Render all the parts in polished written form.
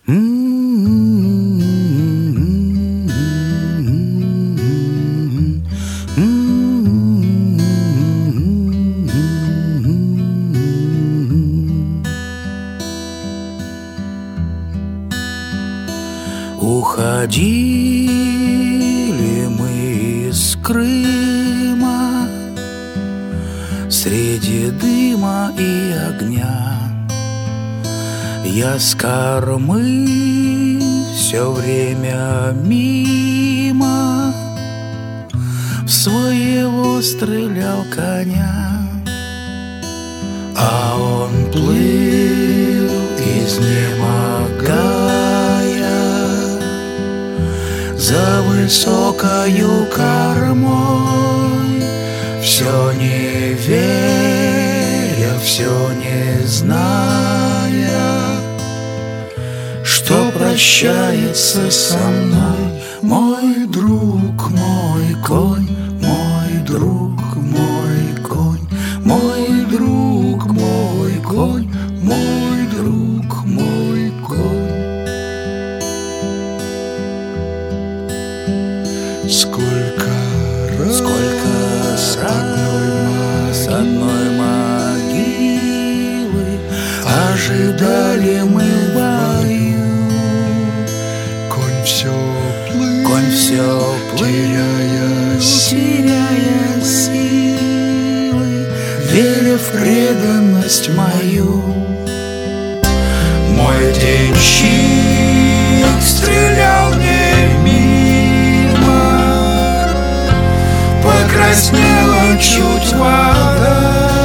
Уходили мы из Крыма среди дыма и огня. Я с кормы все время мимо в своего стрелял коня, а он плыл, изнемогая, за высокою кормой, все не веря, все не зная, что прощается со мной мой друг, мой конь, мой друг, мой конь, мой друг, мой конь, мой друг, мой конь. Сколько раз с одной могилы ожидали мы в бою. конь все плыл, теряя силы, веря в преданность мою. Мой денщик стрелял не мимо, покраснела чуть вода,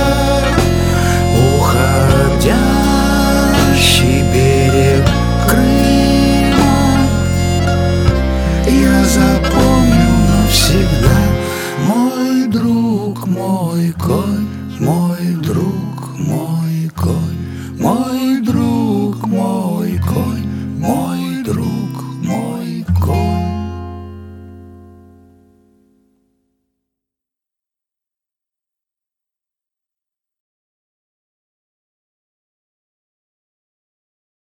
уходящий берег Крыма я запомню навсегда. Мой друг, мой конь, мой друг, мой